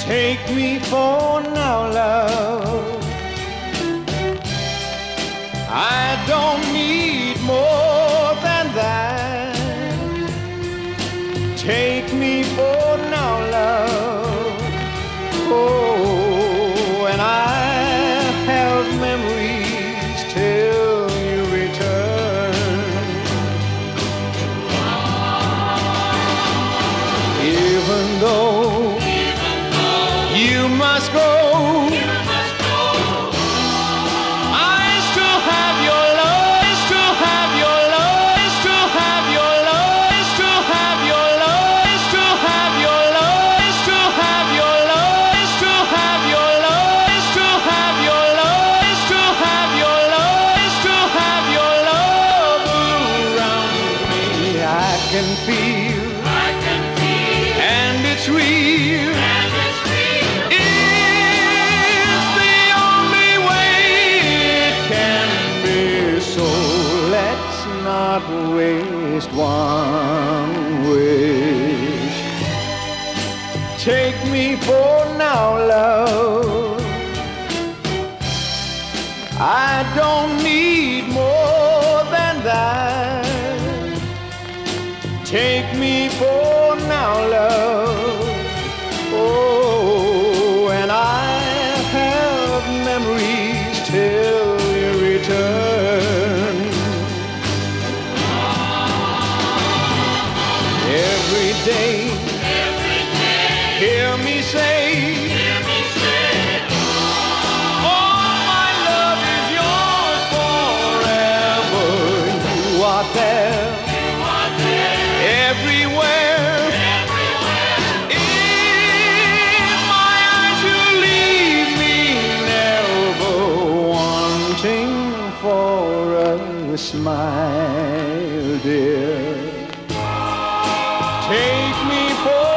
Take me for now, love. I don't need more than that. Take me for now, love. Oh, and I have memories till you return. Even though you must go, I still have your love, I still have your love, I still have your love, I still have your love, I still have your love, I still have your love, I still have your love, I still have your love, I still have your love, I still have your love around me. I can feel, and it's real. Not waste one wish. Take me for now, love. I don't need more than that. Take me for now, love. Oh, and I have memories till you return. Every day, hear me say, all my love is yours forever. You are there, everywhere. In my eyes you leave me never wanting for a smile, dear. Take me for